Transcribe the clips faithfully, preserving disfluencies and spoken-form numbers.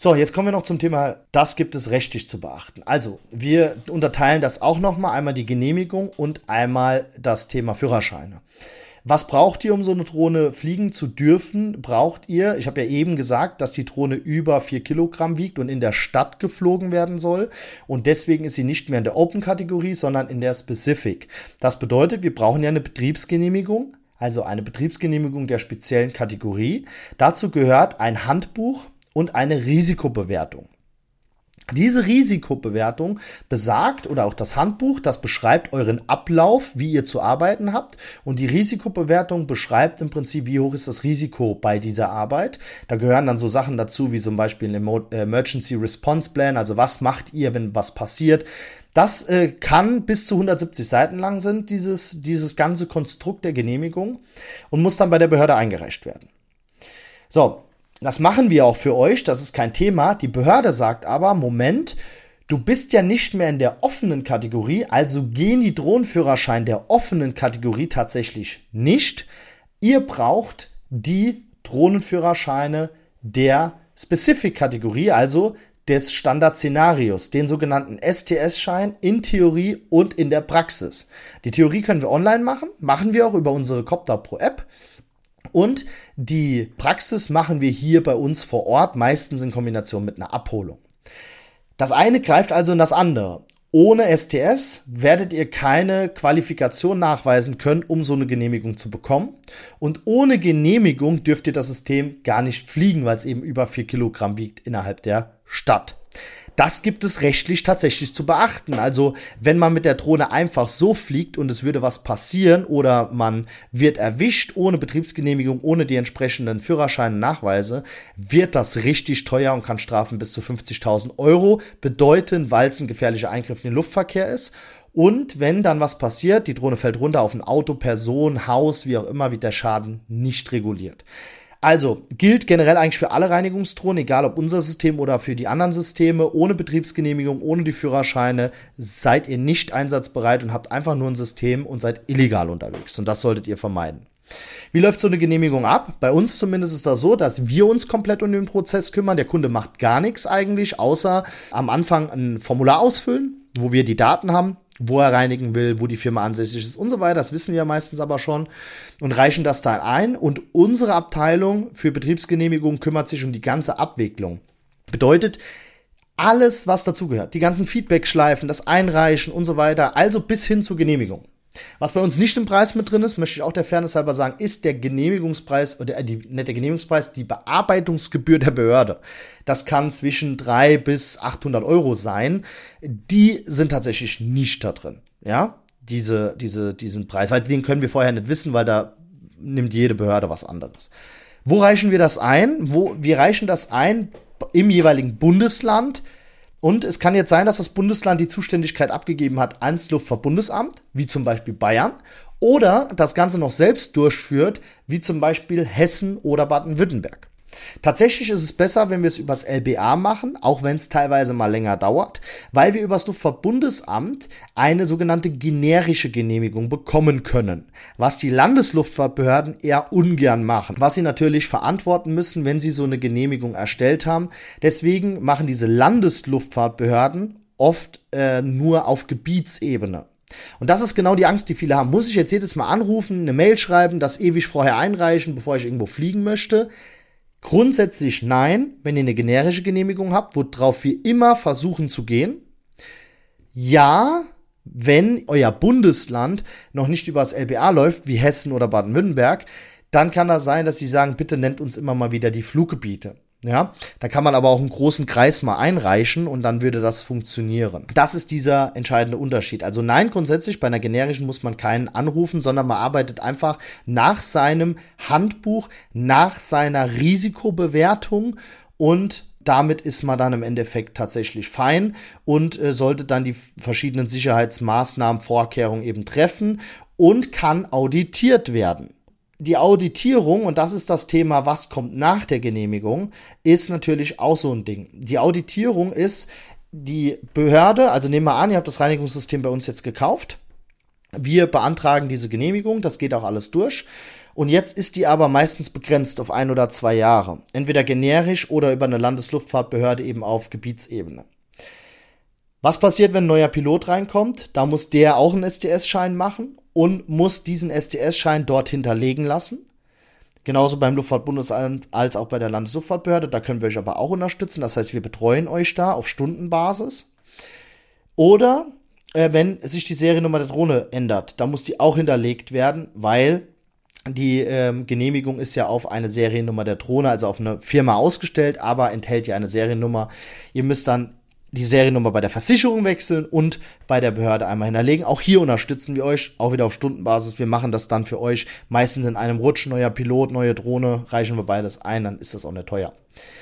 So, jetzt kommen wir noch zum Thema, das gibt es rechtlich zu beachten. Also, wir unterteilen das auch nochmal, einmal die Genehmigung und einmal das Thema Führerscheine. Was braucht ihr, um so eine Drohne fliegen zu dürfen? Braucht ihr, ich habe ja eben gesagt, dass die Drohne über vier Kilogramm wiegt und in der Stadt geflogen werden soll. Und deswegen ist sie nicht mehr in der Open-Kategorie, sondern in der Specific. Das bedeutet, wir brauchen ja eine Betriebsgenehmigung, also eine Betriebsgenehmigung der speziellen Kategorie. Dazu gehört ein Handbuch und eine Risikobewertung. Diese Risikobewertung besagt, oder auch das Handbuch, das beschreibt euren Ablauf, wie ihr zu arbeiten habt. Und die Risikobewertung beschreibt im Prinzip, wie hoch ist das Risiko bei dieser Arbeit. Da gehören dann so Sachen dazu, wie zum Beispiel ein Emergency Response Plan, also was macht ihr, wenn was passiert. Das äh, kann bis zu hundertsiebzig Seiten lang sind, dieses, dieses ganze Konstrukt der Genehmigung, und muss dann bei der Behörde eingereicht werden. So. Das machen wir auch für euch, das ist kein Thema. Die Behörde sagt aber, Moment, du bist ja nicht mehr in der offenen Kategorie, also gehen die Drohnenführerschein der offenen Kategorie tatsächlich nicht. Ihr braucht die Drohnenführerscheine der Specific-Kategorie, also des Standardszenarios, den sogenannten S T S-Schein in Theorie und in der Praxis. Die Theorie können wir online machen, machen wir auch über unsere Copter Pro App. Und die Praxis machen wir hier bei uns vor Ort, meistens in Kombination mit einer Abholung. Das eine greift also in das andere. Ohne S T S werdet ihr keine Qualifikation nachweisen können, um so eine Genehmigung zu bekommen. Und ohne Genehmigung dürft ihr das System gar nicht fliegen, weil es eben über vier Kilogramm wiegt innerhalb der Stadt. Das gibt es rechtlich tatsächlich zu beachten. Also wenn man mit der Drohne einfach so fliegt und es würde was passieren oder man wird erwischt ohne Betriebsgenehmigung, ohne die entsprechenden Führerscheine, Nachweise, wird das richtig teuer und kann Strafen bis zu fünfzigtausend Euro bedeuten, weil es ein gefährlicher Eingriff in den Luftverkehr ist. Und wenn dann was passiert, die Drohne fällt runter auf ein Auto, Person, Haus, wie auch immer, wird der Schaden nicht reguliert. Also gilt generell eigentlich für alle Reinigungsdrohnen, egal ob unser System oder für die anderen Systeme, ohne Betriebsgenehmigung, ohne die Führerscheine, seid ihr nicht einsatzbereit und habt einfach nur ein System und seid illegal unterwegs. Und das solltet ihr vermeiden. Wie läuft so eine Genehmigung ab? Bei uns zumindest ist das so, dass wir uns komplett um den Prozess kümmern. Der Kunde macht gar nichts eigentlich, außer am Anfang ein Formular ausfüllen, wo wir die Daten haben, wo er reinigen will, wo die Firma ansässig ist und so weiter. Das wissen wir meistens aber schon und reichen das dann ein. Und unsere Abteilung für Betriebsgenehmigung kümmert sich um die ganze Abwicklung. Bedeutet, alles, was dazugehört, die ganzen Feedback-Schleifen, das Einreichen und so weiter, also bis hin zur Genehmigung. Was bei uns nicht im Preis mit drin ist, möchte ich auch der Fairness halber sagen, ist der Genehmigungspreis, oder die, nicht der Genehmigungspreis, die Bearbeitungsgebühr der Behörde. Das kann zwischen dreihundert bis achthundert Euro sein. Die sind tatsächlich nicht da drin, ja, diese, diese, diesen Preis, weil den können wir vorher nicht wissen, weil da nimmt jede Behörde was anderes. Wo reichen wir das ein? Wo, wir reichen das ein im jeweiligen Bundesland. Und es kann jetzt sein, dass das Bundesland die Zuständigkeit abgegeben hat ans Luftfahrtbundesamt, wie zum Beispiel Bayern, oder das Ganze noch selbst durchführt, wie zum Beispiel Hessen oder Baden-Württemberg. Tatsächlich ist es besser, wenn wir es übers L B A machen, auch wenn es teilweise mal länger dauert, weil wir übers Luftfahrtbundesamt eine sogenannte generische Genehmigung bekommen können, was die Landesluftfahrtbehörden eher ungern machen, was sie natürlich verantworten müssen, wenn sie so eine Genehmigung erstellt haben. Deswegen machen diese Landesluftfahrtbehörden oft äh, nur auf Gebietsebene. Und das ist genau die Angst, die viele haben. Muss ich jetzt jedes Mal anrufen, eine Mail schreiben, das ewig vorher einreichen, bevor ich irgendwo fliegen möchte? Grundsätzlich nein, wenn ihr eine generische Genehmigung habt, worauf wir immer versuchen zu gehen. Ja, wenn euer Bundesland noch nicht über das L B A läuft, wie Hessen oder Baden-Württemberg, dann kann das sein, dass sie sagen, bitte nennt uns immer mal wieder die Fluggebiete. Ja, da kann man aber auch einen großen Kreis mal einreichen und dann würde das funktionieren. Das ist dieser entscheidende Unterschied. Also nein, grundsätzlich bei einer generischen muss man keinen anrufen, sondern man arbeitet einfach nach seinem Handbuch, nach seiner Risikobewertung und damit ist man dann im Endeffekt tatsächlich fein und äh, sollte dann die verschiedenen Sicherheitsmaßnahmen, Vorkehrungen eben treffen und kann auditiert werden. Die Auditierung, und das ist das Thema, was kommt nach der Genehmigung, ist natürlich auch so ein Ding. Die Auditierung ist die Behörde, also nehmen wir an, ihr habt das Reinigungssystem bei uns jetzt gekauft. Wir beantragen diese Genehmigung, das geht auch alles durch. Und jetzt ist die aber meistens begrenzt auf ein oder zwei Jahre. Entweder generisch oder über eine Landesluftfahrtbehörde eben auf Gebietsebene. Was passiert, wenn ein neuer Pilot reinkommt? Da muss der auch einen S T S-Schein machen und muss diesen S T S-Schein dort hinterlegen lassen. Genauso beim Luftfahrtbundesamt als auch bei der Landesluftfahrtbehörde. Da können wir euch aber auch unterstützen. Das heißt, wir betreuen euch da auf Stundenbasis. Oder äh, wenn sich die Seriennummer der Drohne ändert, da muss die auch hinterlegt werden, weil die ähm, Genehmigung ist ja auf eine Seriennummer der Drohne, also auf eine Firma ausgestellt, aber enthält ja eine Seriennummer. Ihr müsst dann die Seriennummer bei der Versicherung wechseln und bei der Behörde einmal hinterlegen. Auch hier unterstützen wir euch, auch wieder auf Stundenbasis. Wir machen das dann für euch. Meistens in einem Rutsch, neuer Pilot, neue Drohne, reichen wir beides ein, dann ist das auch nicht teuer.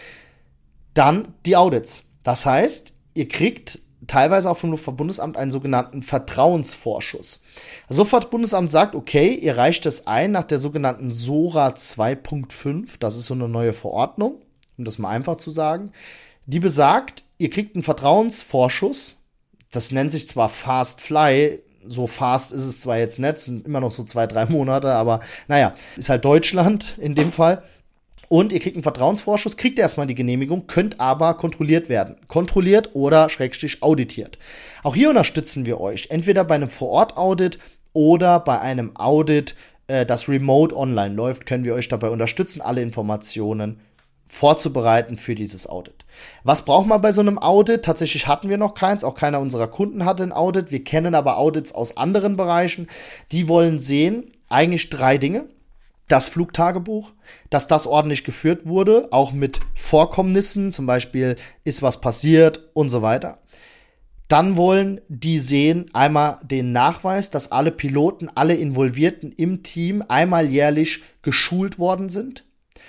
Dann die Audits. Das heißt, ihr kriegt teilweise auch vom Luftfahrtbundesamt einen sogenannten Vertrauensvorschuss. Das Luftfahrtbundesamt sagt, okay, ihr reicht es ein nach der sogenannten SORA zwei Punkt fünf. Das ist so eine neue Verordnung, um das mal einfach zu sagen. Die besagt, ihr kriegt einen Vertrauensvorschuss. Das nennt sich zwar Fast Fly, so fast ist es zwar jetzt nicht, sind immer noch so zwei, drei Monate, aber naja, ist halt Deutschland in dem Fall. Und ihr kriegt einen Vertrauensvorschuss, kriegt erstmal die Genehmigung, könnt aber kontrolliert werden. Kontrolliert oder schrägstrich auditiert. Auch hier unterstützen wir euch, entweder bei einem Vor-Ort-Audit oder bei einem Audit, äh, das remote online läuft, können wir euch dabei unterstützen, alle Informationen vorzubereiten für dieses Audit. Was braucht man bei so einem Audit? Tatsächlich hatten wir noch keins, auch keiner unserer Kunden hatte ein Audit. Wir kennen aber Audits aus anderen Bereichen. Die wollen sehen, eigentlich drei Dinge. Das Flugtagebuch, dass das ordentlich geführt wurde, auch mit Vorkommnissen, zum Beispiel ist was passiert und so weiter. Dann wollen die sehen einmal den Nachweis, dass alle Piloten, alle Involvierten im Team einmal jährlich geschult worden sind.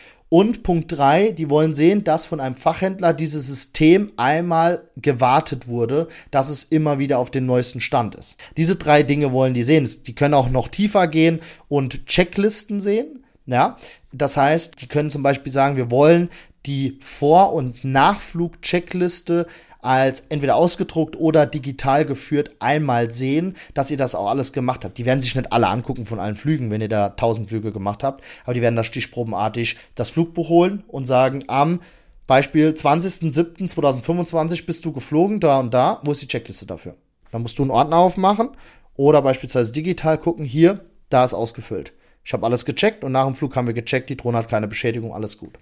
Und Punkt drei, die wollen sehen, dass von einem Fachhändler dieses System einmal gewartet wurde, dass es immer wieder auf dem neuesten Stand ist. Diese drei Dinge wollen die sehen. Die können auch noch tiefer gehen und Checklisten sehen. Ja, das heißt, die können zum Beispiel sagen, wir wollen die Vor- und Nachflug-Checkliste als entweder ausgedruckt oder digital geführt einmal sehen, dass ihr das auch alles gemacht habt. Die werden sich nicht alle angucken von allen Flügen, wenn ihr da tausend Flüge gemacht habt, aber die werden da stichprobenartig das Flugbuch holen und sagen, am Beispiel zwanzigster siebter zweitausendfünfundzwanzig bist du geflogen, da und da, wo ist die Checkliste dafür? Dann musst du einen Ordner aufmachen oder beispielsweise digital gucken, hier, da ist ausgefüllt. Ich habe alles gecheckt und nach dem Flug haben wir gecheckt, die Drohne hat keine Beschädigung, alles gut.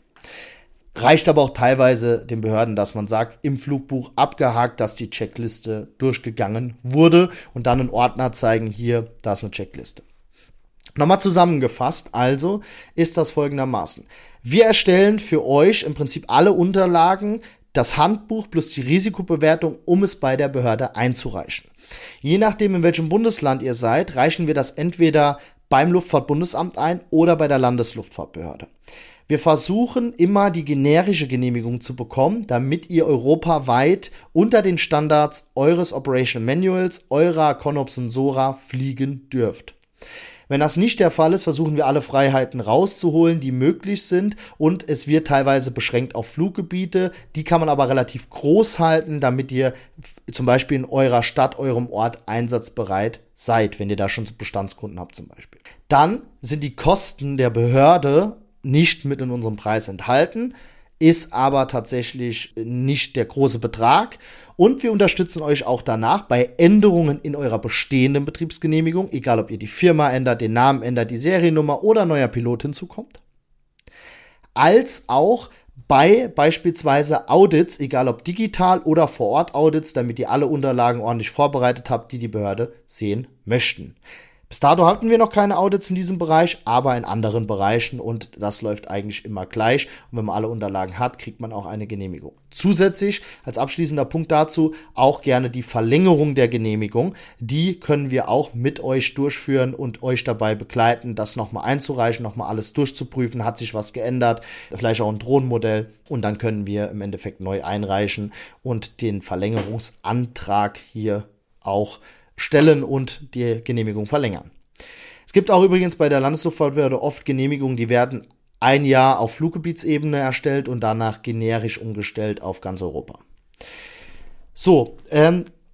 Reicht aber auch teilweise den Behörden, dass man sagt, im Flugbuch abgehakt, dass die Checkliste durchgegangen wurde und dann einen Ordner zeigen, hier, da ist eine Checkliste. Nochmal zusammengefasst, also ist das folgendermaßen. Wir erstellen für euch im Prinzip alle Unterlagen, das Handbuch plus die Risikobewertung, um es bei der Behörde einzureichen. Je nachdem, in welchem Bundesland ihr seid, reichen wir das entweder beim Luftfahrtbundesamt ein oder bei der Landesluftfahrtbehörde. Wir versuchen immer die generische Genehmigung zu bekommen, damit ihr europaweit unter den Standards eures Operation Manuals, eurer CONOPS und SORA fliegen dürft. Wenn das nicht der Fall ist, versuchen wir alle Freiheiten rauszuholen, die möglich sind, und es wird teilweise beschränkt auf Fluggebiete. Die kann man aber relativ groß halten, damit ihr zum Beispiel in eurer Stadt, eurem Ort einsatzbereit seid, wenn ihr da schon Bestandskunden habt zum Beispiel. Dann sind die Kosten der Behörde nicht mit in unserem Preis enthalten, ist aber tatsächlich nicht der große Betrag. Und wir unterstützen euch auch danach bei Änderungen in eurer bestehenden Betriebsgenehmigung, egal ob ihr die Firma ändert, den Namen ändert, die Seriennummer oder neuer Pilot hinzukommt. Als auch bei beispielsweise Audits, egal ob digital oder Vor-Ort-Audits, damit ihr alle Unterlagen ordentlich vorbereitet habt, die die Behörde sehen möchten. Bis dato hatten wir noch keine Audits in diesem Bereich, aber in anderen Bereichen, und das läuft eigentlich immer gleich. Und wenn man alle Unterlagen hat, kriegt man auch eine Genehmigung. Zusätzlich, als abschließender Punkt dazu, auch gerne die Verlängerung der Genehmigung. Die können wir auch mit euch durchführen und euch dabei begleiten, das nochmal einzureichen, nochmal alles durchzuprüfen. Hat sich was geändert? Vielleicht auch ein Drohnenmodell. Und dann können wir im Endeffekt neu einreichen und den Verlängerungsantrag hier auch stellen und die Genehmigung verlängern. Es gibt auch übrigens bei der Landesluftfahrtbehörde oft Genehmigungen, die werden ein Jahr auf Fluggebietsebene erstellt und danach generisch umgestellt auf ganz Europa. So, ähm,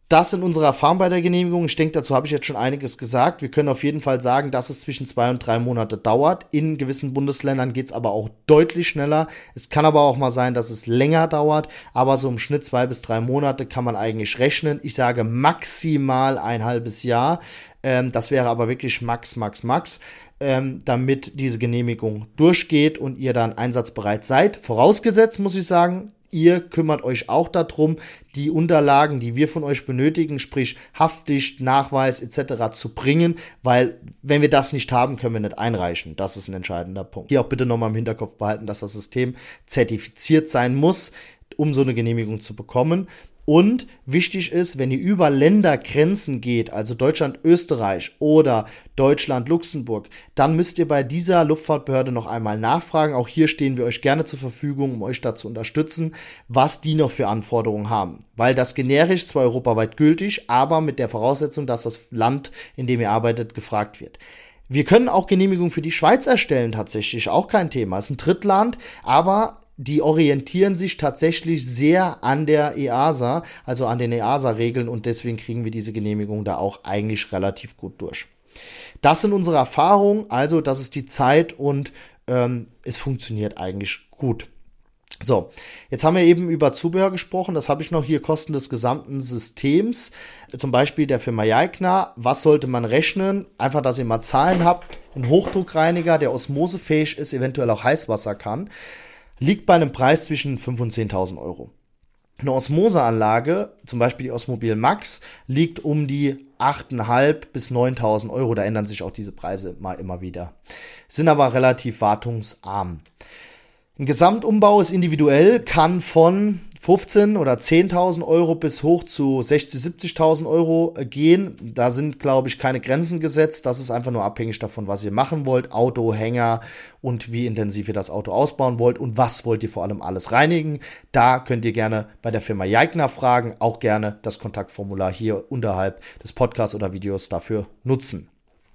Das sind unsere Erfahrungen bei der Genehmigung. Ich denke, dazu habe ich jetzt schon einiges gesagt. Wir können auf jeden Fall sagen, dass es zwischen zwei und drei Monate dauert. In gewissen Bundesländern geht es aber auch deutlich schneller. Es kann aber auch mal sein, dass es länger dauert. Aber so im Schnitt zwei bis drei Monate kann man eigentlich rechnen. Ich sage maximal ein halbes Jahr. Ähm, das wäre aber wirklich max, max, max, ähm, damit diese Genehmigung durchgeht und ihr dann einsatzbereit seid. Vorausgesetzt, muss ich sagen, ihr kümmert euch auch darum, die Unterlagen, die wir von euch benötigen, sprich Haftdicht, Nachweis et cetera zu bringen, weil wenn wir das nicht haben, können wir nicht einreichen. Das ist ein entscheidender Punkt. Hier auch bitte nochmal im Hinterkopf behalten, dass das System zertifiziert sein muss, um so eine Genehmigung zu bekommen. Und wichtig ist, wenn ihr über Ländergrenzen geht, also Deutschland, Österreich oder Deutschland, Luxemburg, dann müsst ihr bei dieser Luftfahrtbehörde noch einmal nachfragen. Auch hier stehen wir euch gerne zur Verfügung, um euch da zu unterstützen, was die noch für Anforderungen haben. Weil das generisch zwar europaweit gültig, aber mit der Voraussetzung, dass das Land, in dem ihr arbeitet, gefragt wird. Wir können auch Genehmigungen für die Schweiz erstellen, tatsächlich, auch kein Thema. Es ist ein Drittland, aber die orientieren sich tatsächlich sehr an der E A S A, also an den E A S A-Regeln, und deswegen kriegen wir diese Genehmigung da auch eigentlich relativ gut durch. Das sind unsere Erfahrungen, also das ist die Zeit und ähm, es funktioniert eigentlich gut. So, jetzt haben wir eben über Zubehör gesprochen, das habe ich noch hier, Kosten des gesamten Systems, zum Beispiel der Firma Jaikna. Was sollte man rechnen? Einfach, dass ihr mal Zahlen habt. Ein Hochdruckreiniger, der osmosefähig ist, eventuell auch Heißwasser kann, liegt bei einem Preis zwischen fünftausend und zehntausend Euro. Eine Osmoseanlage, zum Beispiel die Osmobil Max, liegt um die achttausendfünfhundert bis neuntausend Euro. Da ändern sich auch diese Preise mal immer wieder. Sind aber relativ wartungsarm. Ein Gesamtumbau ist individuell, kann von fünfzehntausend oder zehntausend Euro bis hoch zu sechzigtausend, siebzigtausend Euro gehen. Da sind, glaube ich, keine Grenzen gesetzt. Das ist einfach nur abhängig davon, was ihr machen wollt. Auto, Hänger und wie intensiv ihr das Auto ausbauen wollt und was wollt ihr vor allem alles reinigen. Da könnt ihr gerne bei der Firma Jaikna fragen. Auch gerne das Kontaktformular hier unterhalb des Podcasts oder Videos dafür nutzen.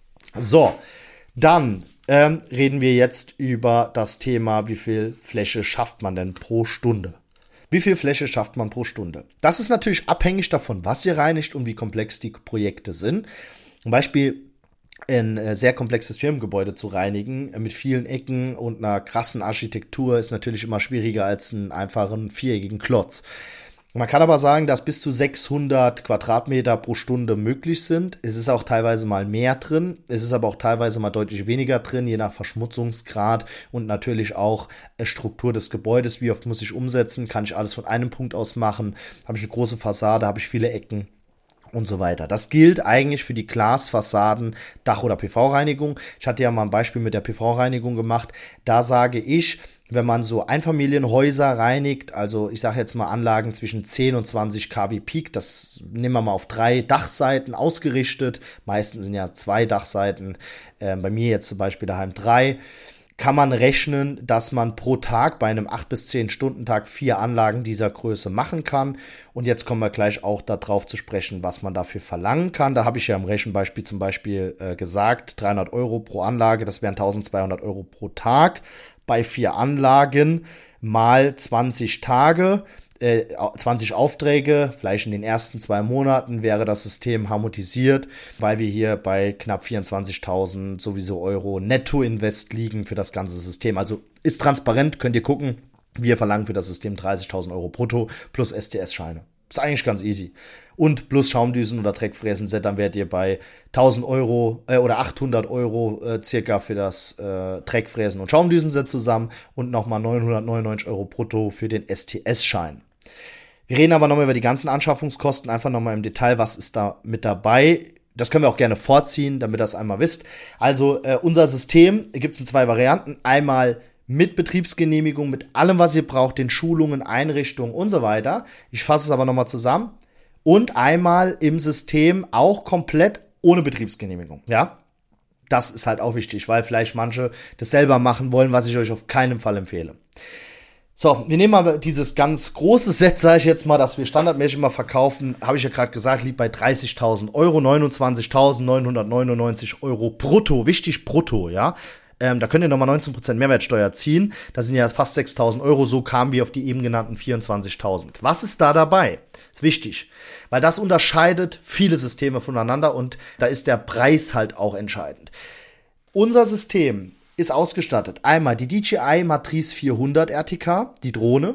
So, dann Ähm, reden wir jetzt über das Thema, wie viel Fläche schafft man denn pro Stunde? Wie viel Fläche schafft man pro Stunde? Das ist natürlich abhängig davon, was ihr reinigt und wie komplex die Projekte sind. Zum Beispiel ein äh, sehr komplexes Firmengebäude zu reinigen, äh, mit vielen Ecken und einer krassen Architektur, ist natürlich immer schwieriger als einen einfachen viereckigen Klotz. Man kann aber sagen, dass bis zu sechshundert Quadratmeter pro Stunde möglich sind. Es ist auch teilweise mal mehr drin. Es ist aber auch teilweise mal deutlich weniger drin, je nach Verschmutzungsgrad und natürlich auch Struktur des Gebäudes. Wie oft muss ich umsetzen? Kann ich alles von einem Punkt aus machen? Habe ich eine große Fassade? Habe ich viele Ecken? Und so weiter. Das gilt eigentlich für die Glasfassaden, Dach- oder P V-Reinigung. Ich hatte ja mal ein Beispiel mit der P V-Reinigung gemacht. Da sage ich, wenn man so Einfamilienhäuser reinigt, also ich sage jetzt mal Anlagen zwischen zehn und zwanzig Kilowatt Peak, das nehmen wir mal auf drei Dachseiten ausgerichtet. Meistens sind ja zwei Dachseiten, äh, bei mir jetzt zum Beispiel daheim drei. Kann man rechnen, dass man pro Tag bei einem acht bis zehn Stunden Tag vier Anlagen dieser Größe machen kann. Und jetzt kommen wir gleich auch darauf zu sprechen, was man dafür verlangen kann. Da habe ich ja im Rechenbeispiel zum Beispiel äh, gesagt, dreihundert Euro pro Anlage, das wären eintausendzweihundert Euro pro Tag bei vier Anlagen mal zwanzig Tage. zwanzig Aufträge, vielleicht in den ersten zwei Monaten wäre das System harmonisiert, weil wir hier bei knapp vierundzwanzigtausend sowieso Euro Netto-Invest liegen für das ganze System. Also ist transparent, könnt ihr gucken. Wir verlangen für das System dreißigtausend Euro brutto plus S T S-Scheine. Ist eigentlich ganz easy. Und plus Schaumdüsen oder Dreckfräsen-Set, dann werdet ihr bei tausend Euro äh, oder achthundert Euro äh, circa für das äh, Dreckfräsen- und Schaumdüsen-Set zusammen und nochmal neunhundertneunundneunzig Euro brutto für den S T S-Schein. Wir reden aber nochmal über die ganzen Anschaffungskosten, einfach nochmal im Detail, was ist da mit dabei. Das können wir auch gerne vorziehen, damit ihr das einmal wisst. Also äh, unser System gibt es in zwei Varianten. Einmal mit Betriebsgenehmigung, mit allem, was ihr braucht, den Schulungen, Einrichtungen und so weiter. Ich fasse es aber nochmal zusammen. Und einmal im System auch komplett ohne Betriebsgenehmigung. Ja, das ist halt auch wichtig, weil vielleicht manche das selber machen wollen, was ich euch auf keinen Fall empfehle. So, wir nehmen mal dieses ganz große Set, sage ich jetzt mal, das wir standardmäßig immer verkaufen, habe ich ja gerade gesagt, liegt bei dreißigtausend Euro, neunundzwanzigtausendneunhundertneunundneunzig Euro brutto, wichtig brutto, ja. Ähm, da könnt ihr nochmal neunzehn Prozent Mehrwertsteuer ziehen. Das sind ja fast sechstausend Euro. So kamen wir auf die eben genannten vierundzwanzigtausend. Was ist da dabei? Ist wichtig, weil das unterscheidet viele Systeme voneinander und da ist der Preis halt auch entscheidend. Unser System ist ausgestattet. Einmal die D J I Matrice vierhundert R T K, die Drohne,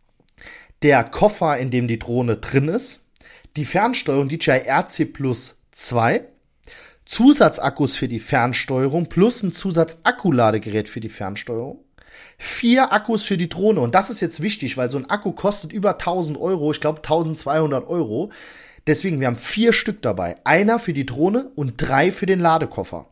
der Koffer, in dem die Drohne drin ist, die Fernsteuerung D J I R C Plus zwei, Zusatzakkus für die Fernsteuerung plus ein Zusatzakkuladegerät für die Fernsteuerung, vier Akkus für die Drohne. Und das ist jetzt wichtig, weil so ein Akku kostet über tausend Euro, ich glaube tausendzweihundert Euro. Deswegen, wir haben vier Stück dabei. Einer für die Drohne und drei für den Ladekoffer.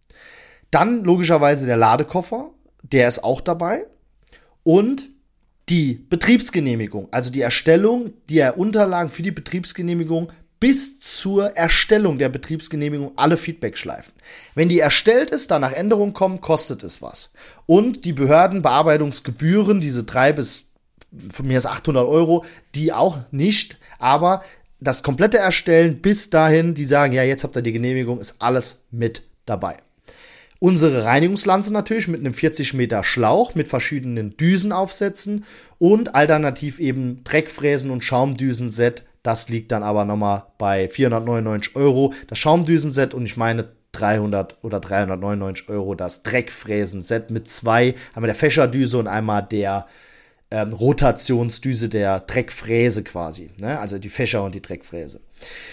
Dann logischerweise der Ladekoffer, der ist auch dabei. Und die Betriebsgenehmigung, also die Erstellung der Unterlagen für die Betriebsgenehmigung bis zur Erstellung der Betriebsgenehmigung alle Feedbackschleifen. Wenn die erstellt ist, dann nach Änderungen kommen, kostet es was. Und die Behördenbearbeitungsgebühren, diese drei bis von mir ist achthundert Euro, die auch nicht, aber das komplette Erstellen bis dahin, die sagen, ja, jetzt habt ihr die Genehmigung, ist alles mit dabei. Unsere Reinigungslanze natürlich mit einem vierzig Meter Schlauch mit verschiedenen Düsenaufsätzen und alternativ eben Dreckfräsen und Schaumdüsenset. Das liegt dann aber nochmal bei vierhundertneunundneunzig Euro. Das Schaumdüsenset und ich meine dreihundert oder dreihundertneunundneunzig Euro das Dreckfräsen-Set mit zwei, einmal der Fächerdüse und einmal der ähm, Rotationsdüse der Dreckfräse quasi. Ne? Also die Fächer und die Dreckfräse.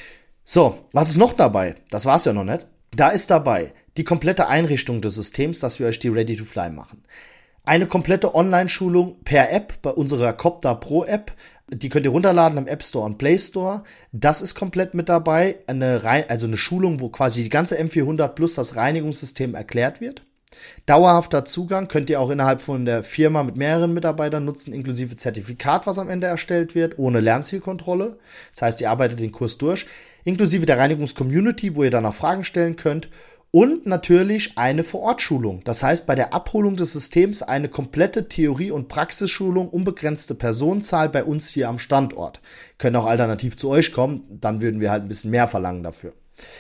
So, was ist noch dabei? Das war's ja noch nicht. Da ist dabei die komplette Einrichtung des Systems, dass wir euch die Ready to Fly machen. Eine komplette Online-Schulung per App bei unserer Copter Pro App. Die könnt ihr runterladen im App Store und Play Store. Das ist komplett mit dabei. Eine, also eine Schulung, wo quasi die ganze M vierhundert plus das Reinigungssystem erklärt wird. Dauerhafter Zugang könnt ihr auch innerhalb von der Firma mit mehreren Mitarbeitern nutzen, inklusive Zertifikat, was am Ende erstellt wird, ohne Lernzielkontrolle. Das heißt, ihr arbeitet den Kurs durch, inklusive der Reinigungs-Community, wo ihr dann auch Fragen stellen könnt. Und natürlich eine Vor-Ort-Schulung. Das heißt, bei der Abholung des Systems eine komplette Theorie- und Praxisschulung, unbegrenzte Personenzahl bei uns hier am Standort. Können auch alternativ zu euch kommen, dann würden wir halt ein bisschen mehr verlangen dafür.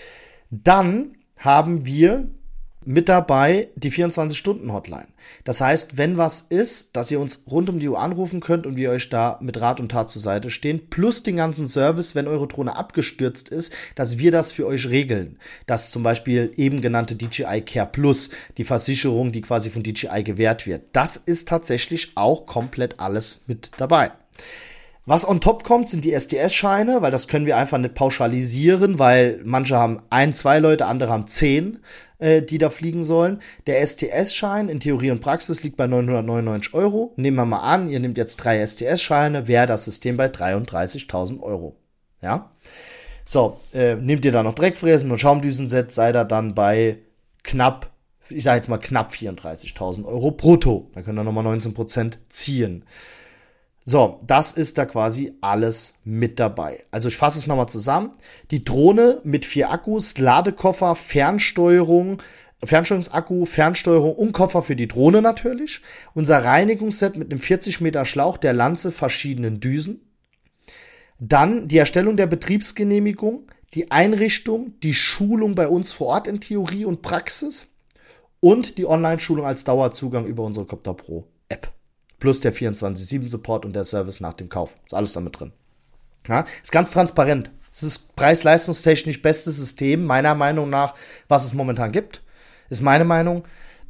Dann haben wir mit dabei die vierundzwanzig-Stunden-Hotline. Das heißt, wenn was ist, dass ihr uns rund um die Uhr anrufen könnt und wir euch da mit Rat und Tat zur Seite stehen, plus den ganzen Service, wenn eure Drohne abgestürzt ist, dass wir das für euch regeln. Das zum Beispiel eben genannte D J I Care Plus, die Versicherung, die quasi von D J I gewährt wird. Das ist tatsächlich auch komplett alles mit dabei. Was on top kommt, sind die S D S-Scheine, weil das können wir einfach nicht pauschalisieren, weil manche haben ein, zwei Leute, andere haben zehn, äh, die da fliegen sollen. Der S T S-Schein in Theorie und Praxis liegt bei neunhundertneunundneunzig Euro. Nehmen wir mal an, ihr nehmt jetzt drei S T S-Scheine, wäre das System bei dreiunddreißigtausend Euro. Ja? So, äh, nehmt ihr da noch Dreckfräsen und Schaumdüsenset, seid ihr dann bei knapp, ich sage jetzt mal knapp vierunddreißigtausend Euro brutto. Da könnt ihr nochmal neunzehn Prozent ziehen. So, das ist da quasi alles mit dabei. Also ich fasse es nochmal zusammen. Die Drohne mit vier Akkus, Ladekoffer, Fernsteuerung, Fernsteuerungsakku, Fernsteuerung und Koffer für die Drohne natürlich. Unser Reinigungsset mit einem vierzig Meter Schlauch, der Lanze, verschiedenen Düsen. Dann die Erstellung der Betriebsgenehmigung, die Einrichtung, die Schulung bei uns vor Ort in Theorie und Praxis und die Online-Schulung als Dauerzugang über unsere Copter Pro App. Plus der vierundzwanzig sieben Support und der Service nach dem Kauf. Ist alles damit drin. Ja, ist ganz transparent. Es ist preis-leistungstechnisch bestes System, meiner Meinung nach, was es momentan gibt. Ist meine Meinung.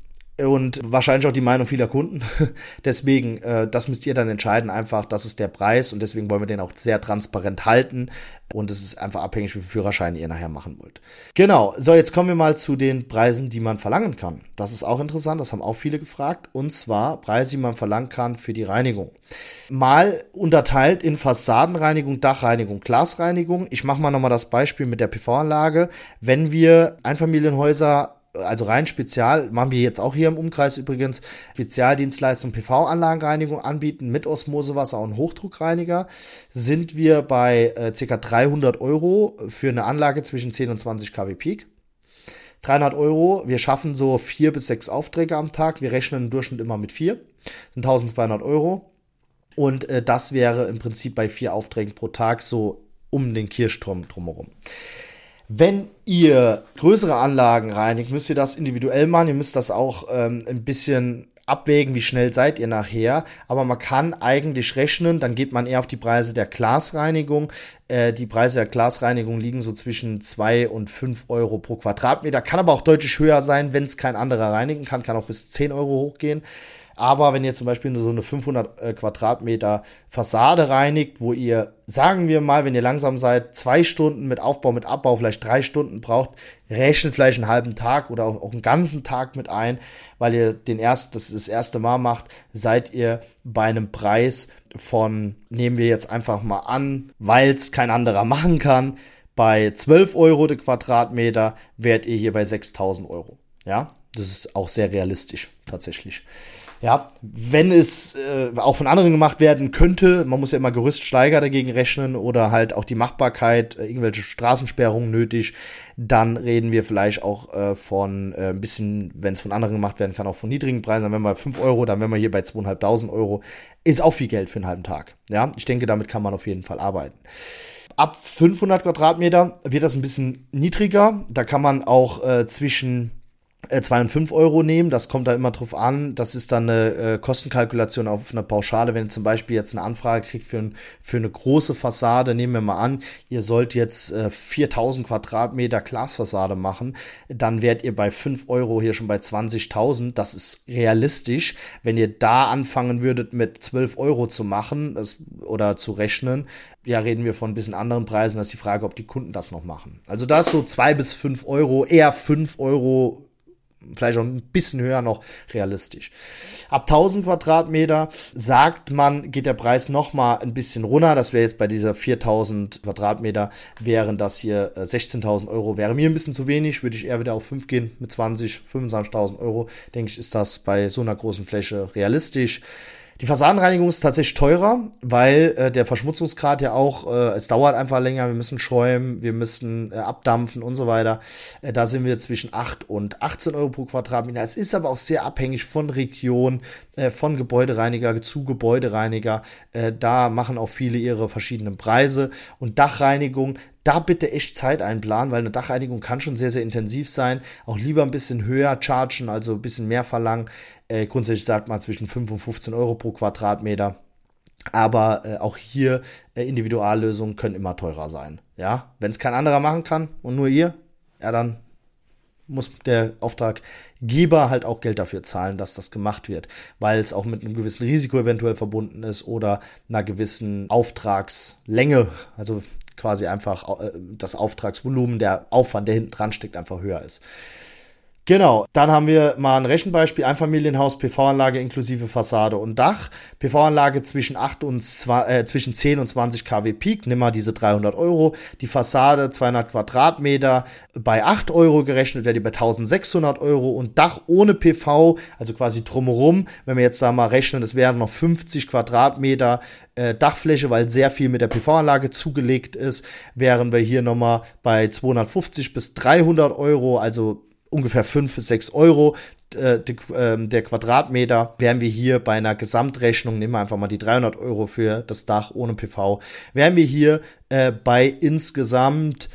Und wahrscheinlich auch die Meinung vieler Kunden. Deswegen, äh, das müsst ihr dann entscheiden. Einfach, das ist der Preis. Und deswegen wollen wir den auch sehr transparent halten. Und es ist einfach abhängig, wie viele Führerscheine ihr nachher machen wollt. Genau. So, jetzt kommen wir mal zu den Preisen, die man verlangen kann. Das ist auch interessant. Das haben auch viele gefragt. Und zwar Preise, die man verlangen kann für die Reinigung. Mal unterteilt in Fassadenreinigung, Dachreinigung, Glasreinigung. Ich mache mal nochmal das Beispiel mit der P V-Anlage. Wenn wir Einfamilienhäuser, also rein spezial, machen wir jetzt auch hier im Umkreis übrigens, Spezialdienstleistung P V-Anlagenreinigung anbieten mit Osmosewasser und Hochdruckreiniger, sind wir bei äh, ca. dreihundert Euro für eine Anlage zwischen zehn und zwanzig Kilowatt Peak. dreihundert Euro, wir schaffen so vier bis sechs Aufträge am Tag, wir rechnen im Durchschnitt immer mit vier, sind eintausendzweihundert Euro und äh, das wäre im Prinzip bei vier Aufträgen pro Tag so um den Kirchturm drumherum. Wenn ihr größere Anlagen reinigt, müsst ihr das individuell machen. Ihr müsst das auch ähm, ein bisschen abwägen, wie schnell seid ihr nachher. Aber man kann eigentlich rechnen, dann geht man eher auf die Preise der Glasreinigung. Äh, die Preise der Glasreinigung liegen so zwischen zwei und fünf Euro pro Quadratmeter. Kann aber auch deutlich höher sein, wenn es kein anderer reinigen kann. Kann auch bis zehn Euro hochgehen. Aber wenn ihr zum Beispiel so eine fünfhundert äh, Quadratmeter Fassade reinigt, wo ihr, sagen wir mal, wenn ihr langsam seid, zwei Stunden mit Aufbau, mit Abbau, vielleicht drei Stunden braucht, rechnet vielleicht einen halben Tag oder auch, auch einen ganzen Tag mit ein, weil ihr den erst, das, das erste Mal macht, seid ihr bei einem Preis von, nehmen wir jetzt einfach mal an, weil es kein anderer machen kann, bei zwölf Euro der Quadratmeter werdet ihr hier bei sechstausend Euro. Ja, das ist auch sehr realistisch tatsächlich. Ja, wenn es äh, auch von anderen gemacht werden könnte, man muss ja immer Gerüststeiger dagegen rechnen oder halt auch die Machbarkeit, äh, irgendwelche Straßensperrungen nötig, dann reden wir vielleicht auch äh, von äh, ein bisschen, wenn es von anderen gemacht werden kann, auch von niedrigen Preisen. Dann wären wir bei fünf Euro, dann wären wir hier bei zweitausendfünfhundert Euro. Ist auch viel Geld für einen halben Tag. Ja, ich denke, damit kann man auf jeden Fall arbeiten. Ab fünfhundert Quadratmeter wird das ein bisschen niedriger. Da kann man auch äh, zwischen zwei und fünf Euro nehmen, das kommt da immer drauf an. Das ist dann eine äh, Kostenkalkulation auf eine Pauschale. Wenn ihr zum Beispiel jetzt eine Anfrage kriegt für, ein, für eine große Fassade, nehmen wir mal an, ihr sollt jetzt äh, viertausend Quadratmeter Glasfassade machen, dann werdet ihr bei fünf Euro hier schon bei zwanzigtausend. Das ist realistisch. Wenn ihr da anfangen würdet mit zwölf Euro zu machen das, oder zu rechnen, ja, reden wir von ein bisschen anderen Preisen. Das ist die Frage, ob die Kunden das noch machen. Also da ist so zwei bis fünf Euro, eher fünf Euro, vielleicht auch ein bisschen höher noch realistisch. Ab tausend Quadratmeter sagt man, geht der Preis noch mal ein bisschen runter. Das wäre jetzt bei dieser viertausend Quadratmeter, wären das hier äh, sechzehntausend Euro. Wäre mir ein bisschen zu wenig, würde ich eher wieder auf fünf gehen mit zwanzig, fünfundzwanzigtausend Euro. Denke ich, ist das bei so einer großen Fläche realistisch. Die Fassadenreinigung ist tatsächlich teurer, weil äh, der Verschmutzungsgrad ja auch, äh, es dauert einfach länger, wir müssen schäumen, wir müssen äh, abdampfen und so weiter. Äh, da sind wir zwischen acht und achtzehn Euro pro Quadratmeter. Es ist aber auch sehr abhängig von Region, äh, von Gebäudereiniger zu Gebäudereiniger. Äh, da machen auch viele ihre verschiedenen Preise. Und Dachreinigung, da bitte echt Zeit einplanen, weil eine Dachreinigung kann schon sehr, sehr intensiv sein. Auch lieber ein bisschen höher chargen, also ein bisschen mehr verlangen. Äh, grundsätzlich sagt man zwischen fünf und fünfzehn Euro pro Quadratmeter. Aber äh, auch hier äh, Individuallösungen können immer teurer sein. Ja, wenn es kein anderer machen kann und nur ihr, ja, dann muss der Auftraggeber halt auch Geld dafür zahlen, dass das gemacht wird, weil es auch mit einem gewissen Risiko eventuell verbunden ist oder einer gewissen Auftragslänge, also quasi einfach äh, das Auftragsvolumen, der Aufwand, der hinten dran steckt, einfach höher ist. Genau, dann haben wir mal ein Rechenbeispiel, Einfamilienhaus, P V-Anlage inklusive Fassade und Dach. P V-Anlage zwischen, acht und zwei, äh, zwischen zehn und zwanzig Kilowatt Peak, nimm mal diese dreihundert Euro. Die Fassade zweihundert Quadratmeter, bei acht Euro gerechnet, wäre die bei eintausendsechshundert Euro. Und Dach ohne P V, also quasi drumherum, wenn wir jetzt da mal rechnen, das wären noch fünfzig Quadratmeter äh, Dachfläche, weil sehr viel mit der P V-Anlage zugelegt ist, wären wir hier nochmal bei zweihundertfünfzig bis dreihundert Euro, also ungefähr fünf bis sechs Euro äh, die, äh, der Quadratmeter, wären wir hier bei einer Gesamtrechnung, nehmen wir einfach mal die dreihundert Euro für das Dach ohne P V, wären wir hier äh, bei insgesamt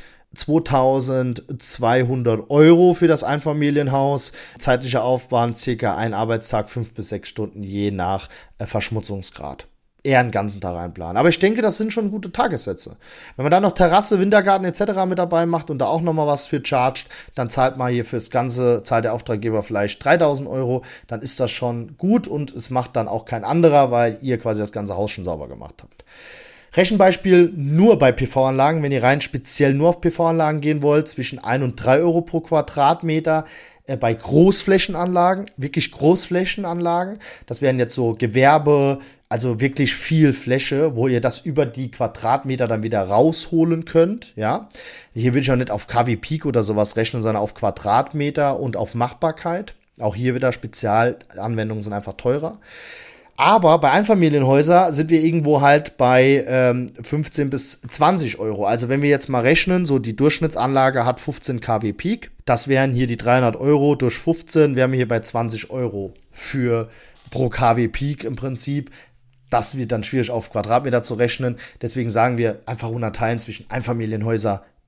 zweitausendzweihundert Euro für das Einfamilienhaus. Zeitlicher Aufwand circa ein Arbeitstag, fünf bis sechs Stunden, je nach äh, Verschmutzungsgrad. Eher einen ganzen Tag einplanen. Aber ich denke, das sind schon gute Tagessätze. Wenn man dann noch Terrasse, Wintergarten et cetera mit dabei macht und da auch nochmal was für chargt, dann zahlt man hier fürs Ganze, zahlt der Auftraggeber vielleicht dreitausend Euro, dann ist das schon gut und es macht dann auch kein anderer, weil ihr quasi das ganze Haus schon sauber gemacht habt. Rechenbeispiel nur bei P V-Anlagen, wenn ihr rein speziell nur auf P V-Anlagen gehen wollt, zwischen ein und drei Euro pro Quadratmeter. Bei Großflächenanlagen, wirklich Großflächenanlagen, das wären jetzt so Gewerbe, also wirklich viel Fläche, wo ihr das über die Quadratmeter dann wieder rausholen könnt, ja. Hier will ich auch nicht auf Kilowatt Peak oder sowas rechnen, sondern auf Quadratmeter und auf Machbarkeit. Auch hier wieder Spezialanwendungen sind einfach teurer. Aber bei Einfamilienhäusern sind wir irgendwo halt bei ähm, fünfzehn bis zwanzig Euro. Also wenn wir jetzt mal rechnen, so die Durchschnittsanlage hat fünfzehn Kilowatt Peak. Das wären hier die dreihundert Euro durch fünfzehn, wären wir hier bei zwanzig Euro für pro Kilowatt Peak im Prinzip. Das wird dann schwierig auf Quadratmeter zu rechnen. Deswegen sagen wir einfach unterteilen zwischen Einfamilienhäuser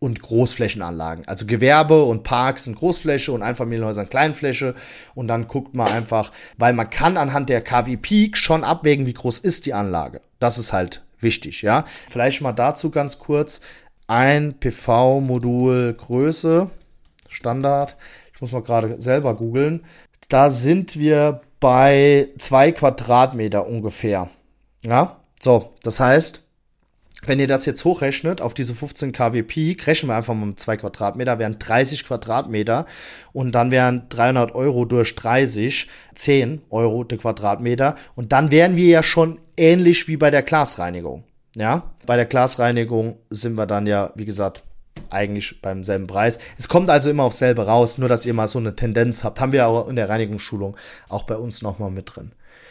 und Großflächenanlagen. Also Gewerbe und Parks sind Großfläche und Einfamilienhäuser Kleinfläche. Und dann guckt man einfach, weil man kann anhand der K W Peak schon abwägen, wie groß ist die Anlage. Das ist halt wichtig, ja. Vielleicht mal dazu ganz kurz. Ein P V-Modul Größe, Standard. Ich muss mal gerade selber googeln. Da sind wir bei zwei Quadratmeter ungefähr. Ja, so, das heißt, wenn ihr das jetzt hochrechnet auf diese fünfzehn Kilowatt Peak, rechnen wir einfach mal mit zwei Quadratmeter, wären dreißig Quadratmeter und dann wären dreihundert Euro durch dreißig, zehn Euro der Quadratmeter und dann wären wir ja schon ähnlich wie bei der Glasreinigung. Ja, bei der Glasreinigung sind wir dann ja, wie gesagt, eigentlich beim selben Preis. Es kommt also immer aufs selbe raus, nur dass ihr mal so eine Tendenz habt. Haben wir auch in der Reinigungsschulung auch bei uns nochmal mit drin.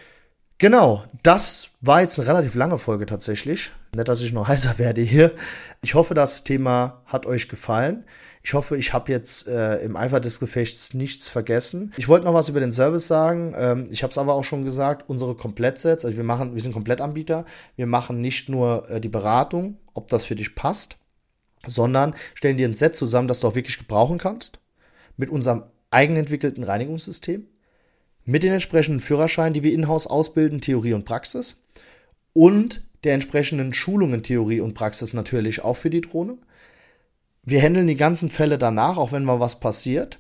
Genau, das war jetzt eine relativ lange Folge tatsächlich. Nicht, dass ich noch heißer werde hier. Ich hoffe, das Thema hat euch gefallen. Ich hoffe, ich habe jetzt äh, im Eifer des Gefechts nichts vergessen. Ich wollte noch was über den Service sagen. Ähm, ich habe es aber auch schon gesagt, unsere Komplettsets, also wir machen, wir sind Komplettanbieter. Wir machen nicht nur äh, die Beratung, ob das für dich passt, sondern stellen dir ein Set zusammen, das du auch wirklich gebrauchen kannst, mit unserem eigenentwickelten Reinigungssystem, mit den entsprechenden Führerscheinen, die wir in-house ausbilden, Theorie und Praxis, und der entsprechenden Schulungen, Theorie und Praxis natürlich auch für die Drohne. Wir handeln die ganzen Fälle danach, auch wenn mal was passiert.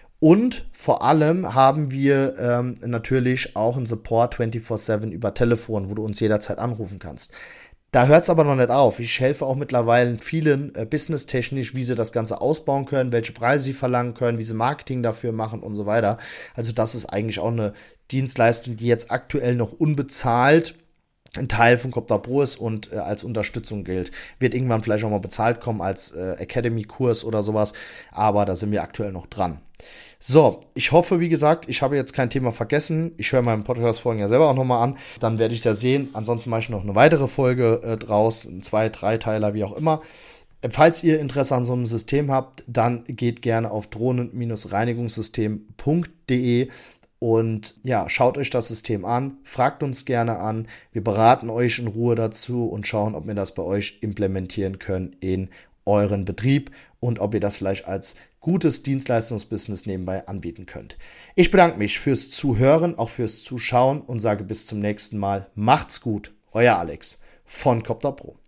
Und vor allem haben wir ähm, natürlich auch einen Support vierundzwanzig sieben über Telefon, wo du uns jederzeit anrufen kannst. Da hört es aber noch nicht auf. Ich helfe auch mittlerweile vielen äh, businesstechnisch, wie sie das Ganze ausbauen können, welche Preise sie verlangen können, wie sie Marketing dafür machen und so weiter. Also das ist eigentlich auch eine Dienstleistung, die jetzt aktuell noch unbezahlt ein Teil von Copter Pro ist und äh, als Unterstützung gilt. Wird irgendwann vielleicht auch mal bezahlt kommen als äh, Academy-Kurs oder sowas, aber da sind wir aktuell noch dran. So, ich hoffe, wie gesagt, ich habe jetzt kein Thema vergessen. Ich höre meinen Podcast-Folgen ja selber auch nochmal an. Dann werde ich es ja sehen. Ansonsten mache ich noch eine weitere Folge äh, draus, zwei, drei Teiler, wie auch immer. Falls ihr Interesse an so einem System habt, dann geht gerne auf drohnen reinigungssystem punkt de und ja, schaut euch das System an, fragt uns gerne an. Wir beraten euch in Ruhe dazu und schauen, ob wir das bei euch implementieren können in euren Betrieb und ob ihr das vielleicht als gutes Dienstleistungsbusiness nebenbei anbieten könnt. Ich bedanke mich fürs Zuhören, auch fürs Zuschauen und sage bis zum nächsten Mal. Macht's gut, euer Alex von Copter Pro.